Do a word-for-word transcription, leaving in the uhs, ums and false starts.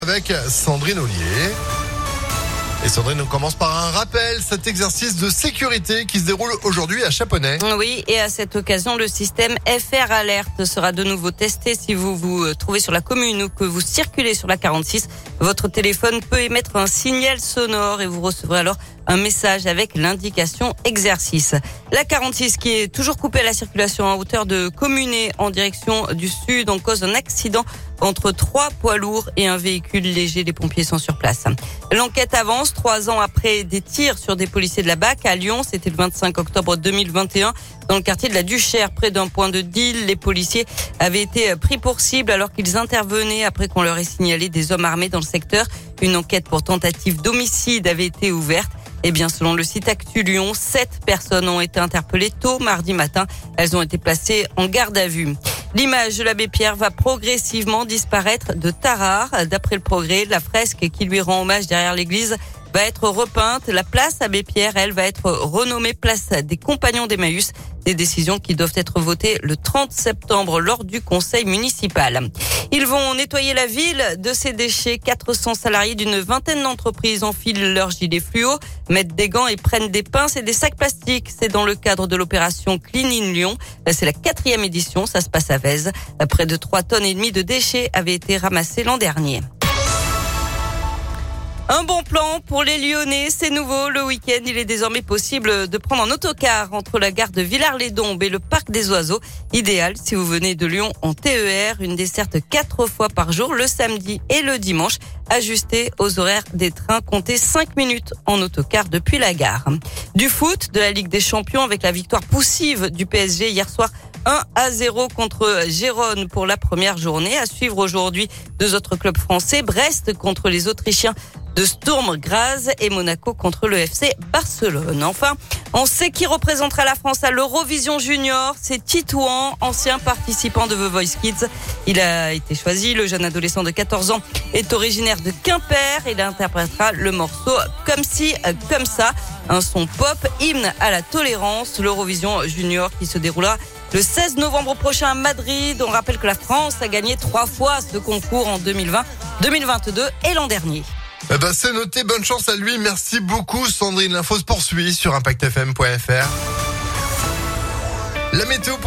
Avec Sandrine Ollier. Et Sandrine, on commence par un rappel, cet exercice de sécurité qui se déroule aujourd'hui à Chaponnet. Oui, et à cette occasion, le système F R Alert sera de nouveau testé. Si vous vous trouvez sur la commune ou que vous circulez sur la quarante-six, votre téléphone peut émettre un signal sonore et vous recevrez alors un message avec l'indication exercice. La quarante-six qui est toujours coupée à la circulation à hauteur de Communé en direction du sud en cause d'un accident entre trois poids lourds et un véhicule léger. Les pompiers sont sur place. L'enquête avance trois ans après des tirs sur des policiers de la B A C à Lyon. C'était le vingt-cinq octobre deux mille vingt et un dans le quartier de la Duchère, près d'un point de deal. Les policiers avaient été pris pour cible alors qu'ils intervenaient après qu'on leur ait signalé des hommes armés dans le secteur. Une enquête pour tentative d'homicide avait été ouverte. Eh bien, selon le site Actu Lyon, sept personnes ont été interpellées tôt mardi matin. Elles ont été placées en garde à vue. L'image de l'abbé Pierre va progressivement disparaître de Tarare. D'après le Progrès, la fresque qui lui rend hommage derrière l'église va être repeinte. La place Abbé Pierre, elle, va être renommée place des Compagnons d'Emmaüs. Des décisions qui doivent être votées le trente septembre lors du conseil municipal. Ils vont nettoyer la ville de ses déchets. quatre cents salariés d'une vingtaine d'entreprises enfilent leur gilet fluo, mettent des gants et prennent des pinces et des sacs plastiques. C'est dans le cadre de l'opération Clean in Lyon. C'est la quatrième édition. Ça se passe à Vèze. Près de trois tonnes et demie de déchets avaient été ramassés l'an dernier. Un bon plan pour les Lyonnais, c'est nouveau. Le week-end, il est désormais possible de prendre un autocar entre la gare de Villars-les-Dombes et le parc des Oiseaux. Idéal si vous venez de Lyon en T E R, une desserte quatre fois par jour, le samedi et le dimanche, ajustée aux horaires des trains. Comptez cinq minutes en autocar depuis la gare. Du foot, de la Ligue des Champions avec la victoire poussive du P S G hier soir. un à zéro contre Gérone pour la première journée. À suivre aujourd'hui deux autres clubs français. Brest contre les Autrichiens de Sturm Graz et Monaco contre le F C Barcelone. Enfin, on sait qui représentera la France à l'Eurovision Junior. C'est Titouan, ancien participant de The Voice Kids. Il a été choisi. Le jeune adolescent de quatorze ans est originaire de Quimper. Il interprétera le morceau Comme si, comme ça. Un son pop, hymne à la tolérance. L'Eurovision Junior qui se déroulera le seize novembre prochain à Madrid. On rappelle que la France a gagné trois fois ce concours en deux mille vingt, deux mille vingt-deux et l'an dernier. Eh ben, c'est noté. Bonne chance à lui. Merci beaucoup, Sandrine. L'info se poursuit sur impact f m point f r. La météo pour